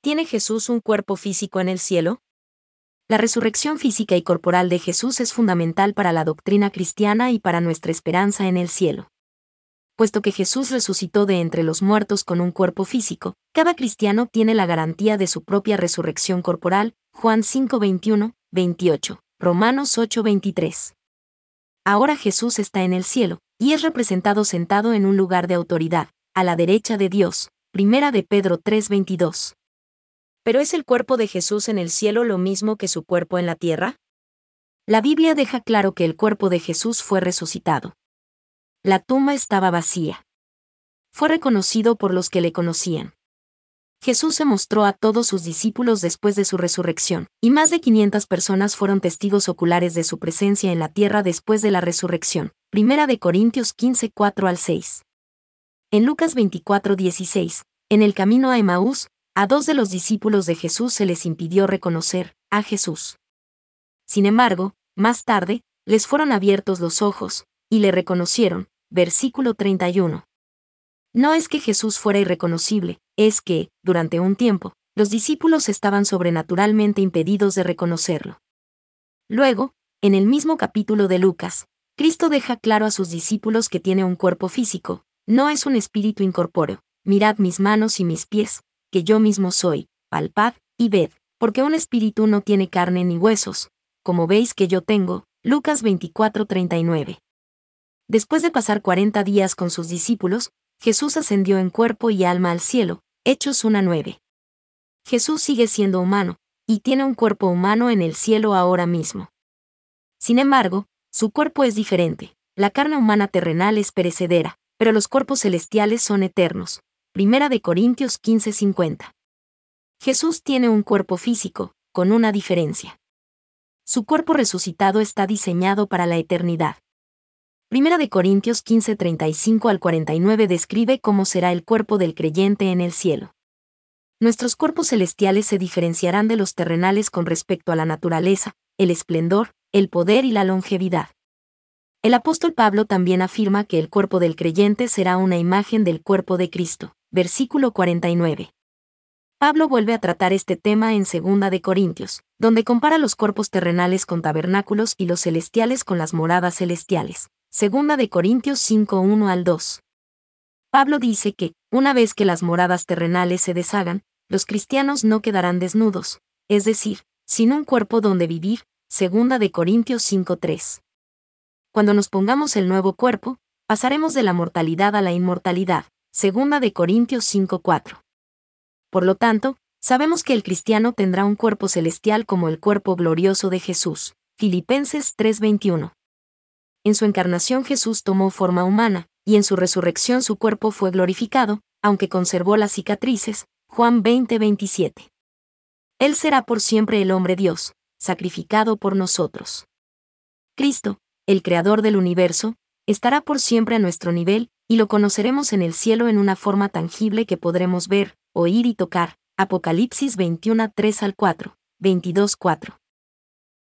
¿Tiene Jesús un cuerpo físico en el cielo? La resurrección física y corporal de Jesús es fundamental para la doctrina cristiana y para nuestra esperanza en el cielo. Puesto que Jesús resucitó de entre los muertos con un cuerpo físico, cada cristiano tiene la garantía de su propia resurrección corporal, Juan 5:21, 28, Romanos 8:23. Ahora Jesús está en el cielo, y es representado sentado en un lugar de autoridad, a la derecha de Dios, 1 de Pedro 3:22. ¿Pero es el cuerpo de Jesús en el cielo lo mismo que su cuerpo en la tierra? La Biblia deja claro que el cuerpo de Jesús fue resucitado. La tumba estaba vacía. Fue reconocido por los que le conocían. Jesús se mostró a todos sus discípulos después de su resurrección, y más de 500 personas fueron testigos oculares de su presencia en la tierra después de la resurrección. 1 de Corintios 15, 4-6. En Lucas 24:16, en el camino a Emaús, a 2 de los discípulos de Jesús se les impidió reconocer a Jesús. Sin embargo, más tarde, les fueron abiertos los ojos, y le reconocieron. Versículo 31. No es que Jesús fuera irreconocible, es que, durante un tiempo, los discípulos estaban sobrenaturalmente impedidos de reconocerlo. Luego, en el mismo capítulo de Lucas, Cristo deja claro a sus discípulos que tiene un cuerpo físico, no es un espíritu incorpóreo. Mirad mis manos y mis pies, que yo mismo soy, palpad y ved, porque un espíritu no tiene carne ni huesos, como veis que yo tengo. Lucas 24:39. Después de pasar 40 días con sus discípulos, Jesús ascendió en cuerpo y alma al cielo. Hechos 1:9. Jesús sigue siendo humano, y tiene un cuerpo humano en el cielo ahora mismo. Sin embargo, su cuerpo es diferente. La carne humana terrenal es perecedera, pero los cuerpos celestiales son eternos. 1 de Corintios 15:50. Jesús tiene un cuerpo físico, con una diferencia. Su cuerpo resucitado está diseñado para la eternidad. 1 de Corintios 15:35-49 describe cómo será el cuerpo del creyente en el cielo. Nuestros cuerpos celestiales se diferenciarán de los terrenales con respecto a la naturaleza, el esplendor, el poder y la longevidad. El apóstol Pablo también afirma que el cuerpo del creyente será una imagen del cuerpo de Cristo. Versículo 49. Pablo vuelve a tratar este tema en 2 de Corintios, donde compara los cuerpos terrenales con tabernáculos y los celestiales con las moradas celestiales. 2 de Corintios 5:1-2. Pablo dice que, una vez que las moradas terrenales se deshagan, los cristianos no quedarán desnudos, es decir, sin un cuerpo donde vivir. 2 de Corintios 5:3. Cuando nos pongamos el nuevo cuerpo, pasaremos de la mortalidad a la inmortalidad. 2 de Corintios 5:4. Por lo tanto, sabemos que el cristiano tendrá un cuerpo celestial como el cuerpo glorioso de Jesús. Filipenses 3:21. En su encarnación Jesús tomó forma humana, y en su resurrección su cuerpo fue glorificado, aunque conservó las cicatrices. Juan 20:27. Él será por siempre el hombre Dios, sacrificado por nosotros. Cristo, el creador del universo, estará por siempre a nuestro nivel, y lo conoceremos en el cielo en una forma tangible que podremos ver, oír y tocar. Apocalipsis 21:3-4, 22:4.